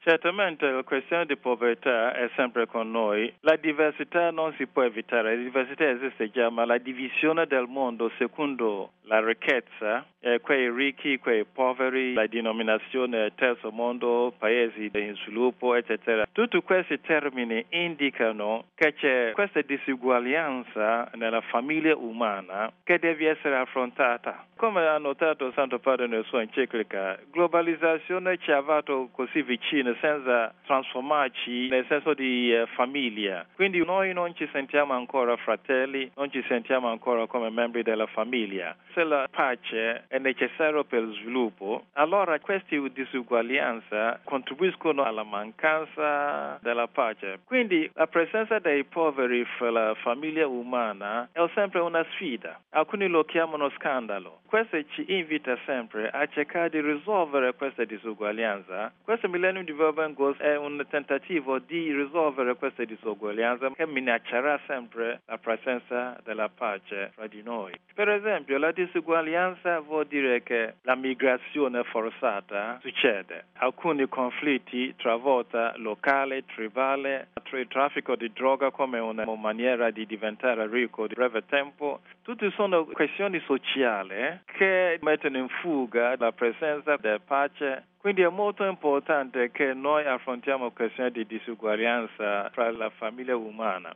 Certamente la questione di povertà è sempre con noi. La diversità non si può evitare, la diversità esiste già, ma la divisione del mondo secondo la ricchezza, quei ricchi, quei poveri, la denominazione terzo mondo, paesi in sviluppo, eccetera. Tutti questi termini indicano che c'è questa disuguaglianza nella famiglia umana che deve essere affrontata. Come ha notato Santo Padre nella sua enciclica, globalizzazione ci ha fatto così vicini senza trasformarci nel senso di famiglia. Quindi noi non ci sentiamo ancora fratelli, non ci sentiamo ancora come membri della famiglia. Se la pace è necessaria per lo sviluppo, allora queste disuguaglianze contribuiscono alla mancanza della pace. Quindi la presenza dei poveri fra la famiglia umana è sempre una sfida. Alcuni lo chiamano scandalo. Questo ci invita sempre a cercare di risolvere questa disuguaglianza. Questo Millennium Development Goals è un tentativo di risolvere questa disuguaglianza che minaccerà sempre la presenza della pace fra di noi. Per esempio, la disuguaglianza vuol dire che la migrazione forzata succede. Alcuni conflitti travolta locale, tribale, il traffico di droga come una maniera di diventare ricco di breve tempo. Tutte sono questioni sociali che mettono in fuga la presenza della pace. Quindi è molto importante che noi affrontiamo questioni di disuguaglianza fra la famiglia umana.